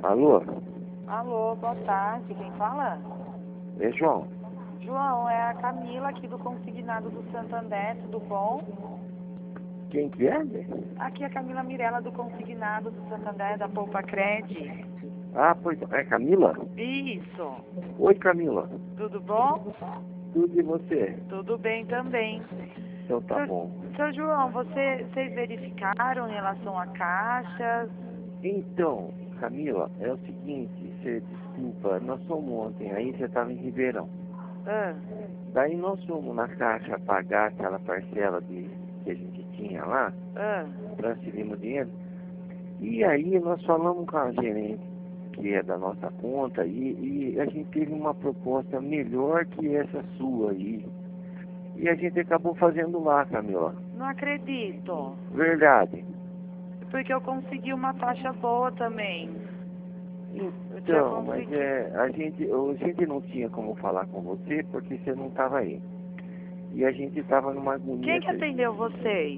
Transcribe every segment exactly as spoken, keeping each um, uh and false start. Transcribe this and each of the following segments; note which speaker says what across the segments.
Speaker 1: Alô?
Speaker 2: Alô, boa tarde. Quem fala?
Speaker 1: É João.
Speaker 2: João, é a Camila aqui do Consignado do Santander, tudo bom?
Speaker 1: Quem que é?
Speaker 2: Aqui é a Camila Mirella do Consignado do Santander, da Poupa Cred.
Speaker 1: Ah, pois é Camila?
Speaker 2: Isso.
Speaker 1: Oi, Camila.
Speaker 2: Tudo bom?
Speaker 1: Tudo e você?
Speaker 2: Tudo bem também.
Speaker 1: Então tá
Speaker 2: Seu,
Speaker 1: bom.
Speaker 2: seu João, você, vocês verificaram em relação a caixas?
Speaker 1: Então, Camila, é o seguinte, você desculpa, nós fomos ontem, aí você estava em Ribeirão.
Speaker 2: Ah,
Speaker 1: Daí nós fomos na caixa pagar aquela parcela de, que a gente tinha lá,
Speaker 2: ah,
Speaker 1: transferimos dinheiro. E aí nós falamos com a gerente, que é da nossa conta, e, e a gente teve uma proposta melhor que essa sua aí. E a gente acabou fazendo lá, Camila.
Speaker 2: não acredito.
Speaker 1: Verdade.
Speaker 2: Porque eu consegui uma taxa boa também. Eu tinha
Speaker 1: Então, mas
Speaker 2: conseguido.
Speaker 1: é, a gente, a gente não tinha como falar com você porque você não estava aí. E a gente estava numa agonia.
Speaker 2: Quem que atendeu vocês?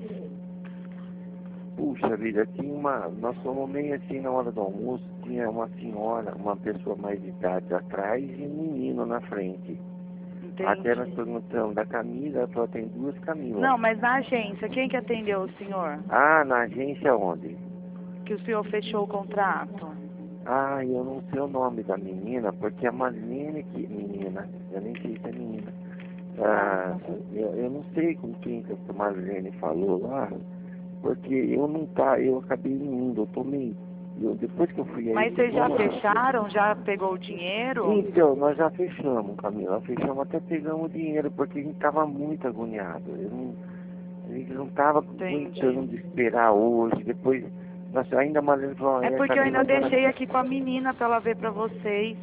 Speaker 1: Puxa vida, tinha uma. Nós fomos meio assim na hora do almoço, tinha uma senhora, uma pessoa mais de idade atrás e um menino na frente.
Speaker 2: Entendi.
Speaker 1: Até nós perguntamos da Camila, ela falou, tem duas Camilas.
Speaker 2: Não, mas na agência, quem que atendeu o senhor?
Speaker 1: Ah, na agência onde?
Speaker 2: Que o senhor fechou o contrato?
Speaker 1: Ah, eu não sei o nome da menina, porque a Marlene que. Menina, eu nem sei se é menina. Ah, eu, eu não sei com quem que a Marlene falou lá, porque eu não tá, eu acabei indo, eu tomei. Eu, depois que eu fui aí.
Speaker 2: Mas vocês já
Speaker 1: eu-
Speaker 2: fecharam? Já pegou o dinheiro?
Speaker 1: Então, nós já fechamos, Camila. Fechamos até pegamos o dinheiro, porque a gente estava muito agoniado. Eu não, a gente não estava
Speaker 2: Entendi.
Speaker 1: aguentando de esperar hoje, depois. Nossa, ainda a Marlene falou,
Speaker 2: É porque eu
Speaker 1: Camila,
Speaker 2: ainda deixei
Speaker 1: agora-
Speaker 2: aqui com a menina pra ela ver pra vocês.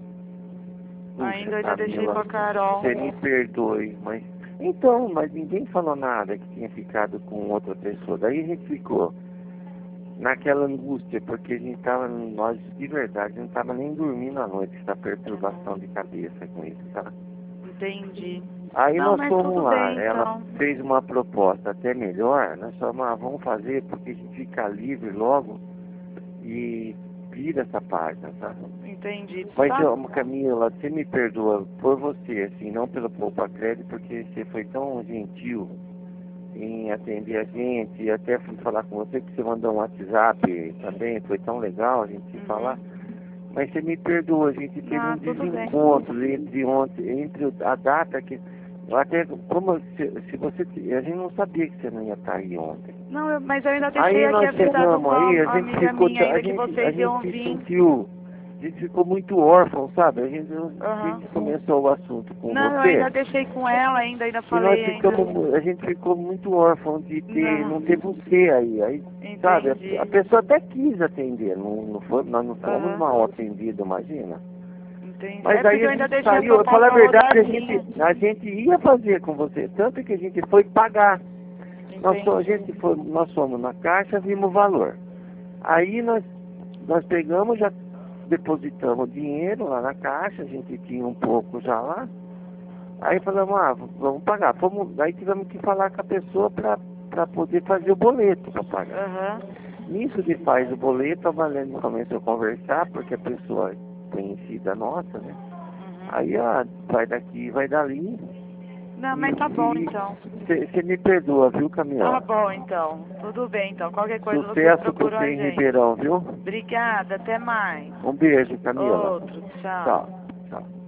Speaker 1: Puxa,
Speaker 2: Ainda eu ainda deixei
Speaker 1: Camila,
Speaker 2: com a Carol.
Speaker 1: você me perdoe, mas. Então, mas ninguém falou nada que tinha ficado com outra pessoa. Daí a gente ficou naquela angústia, porque a gente tava, nós de verdade, não tava nem dormindo à noite, essa perturbação de cabeça com isso, tá?
Speaker 2: Entendi.
Speaker 1: Aí
Speaker 2: Não,
Speaker 1: nós
Speaker 2: mas
Speaker 1: fomos
Speaker 2: tudo
Speaker 1: lá,
Speaker 2: bem,
Speaker 1: ela
Speaker 2: então.
Speaker 1: fez uma proposta até melhor, nós falamos, ah, vamos fazer porque a gente fica livre logo e vira essa página, tá?
Speaker 2: Entendi.
Speaker 1: Mas,
Speaker 2: Tá.
Speaker 1: ó, Camila, você me perdoa por você, assim, não pelo Poupa Cred, porque você foi tão gentil em atender a gente, e até fui falar com você, que você mandou um WhatsApp também, foi tão legal a gente se
Speaker 2: Uhum.
Speaker 1: falar. Mas você me perdoa, a gente teve
Speaker 2: Ah,
Speaker 1: um
Speaker 2: tudo bem.
Speaker 1: desencontro entre ontem, entre a data que. Até como se, se você. A gente não sabia que você não ia estar aí ontem.
Speaker 2: Não, eu- mas eu ainda deixei
Speaker 1: Aí
Speaker 2: aqui
Speaker 1: nós
Speaker 2: avisado
Speaker 1: chegamos
Speaker 2: com a,
Speaker 1: aí, a
Speaker 2: a
Speaker 1: gente
Speaker 2: amiga
Speaker 1: ficou.
Speaker 2: minha
Speaker 1: A
Speaker 2: ainda que
Speaker 1: gente, a
Speaker 2: vocês iam
Speaker 1: gente se
Speaker 2: vir.
Speaker 1: sentiu. A gente ficou muito órfão, sabe? A gente, a
Speaker 2: Aham.
Speaker 1: gente começou o assunto com
Speaker 2: Não, eu
Speaker 1: você.
Speaker 2: ainda deixei com ela ainda, ainda
Speaker 1: E nós
Speaker 2: falei ainda.
Speaker 1: ficamos, a gente ficou muito órfão de ter,
Speaker 2: Não.
Speaker 1: não ter você aí. Aí, sabe,
Speaker 2: Entendi.
Speaker 1: a, a pessoa até quis atender, não, não foi, nós não fomos
Speaker 2: Aham.
Speaker 1: mal atendidos, imagina.
Speaker 2: Entendi.
Speaker 1: Mas
Speaker 2: É
Speaker 1: aí
Speaker 2: porque eu
Speaker 1: a
Speaker 2: ainda
Speaker 1: gente
Speaker 2: deixei a
Speaker 1: saiu, eu falo a
Speaker 2: proposta
Speaker 1: verdade, a
Speaker 2: rodadinha.
Speaker 1: gente, a gente ia fazer com você, tanto que a gente foi pagar. Nós, fomos- a
Speaker 2: Entendi.
Speaker 1: gente foi, nós fomos na caixa, vimos o valor. Aí nós, nós pegamos, já depositamos o dinheiro lá na caixa, a gente tinha um pouco já lá. Aí falamos, ah, vamos pagar. Fomos, aí tivemos que falar com a pessoa para poder fazer o boleto para pagar.
Speaker 2: Aham.
Speaker 1: Nisso que faz o boleto, a Valene começou a conversar, porque a pessoa é conhecida nossa, né?
Speaker 2: Uhum.
Speaker 1: Aí, ah, vai daqui, vai dali.
Speaker 2: Não, mas tá bom então.
Speaker 1: Você me perdoa, viu, Camila?
Speaker 2: Tá bom então. Tudo bem então. Qualquer coisa vocês
Speaker 1: Sucesso pra
Speaker 2: procuram
Speaker 1: você
Speaker 2: a
Speaker 1: em
Speaker 2: gente.
Speaker 1: Ribeirão, viu?
Speaker 2: Obrigada, até mais.
Speaker 1: Um beijo, Camila.
Speaker 2: Outro, tchau.
Speaker 1: Tchau. Tchau.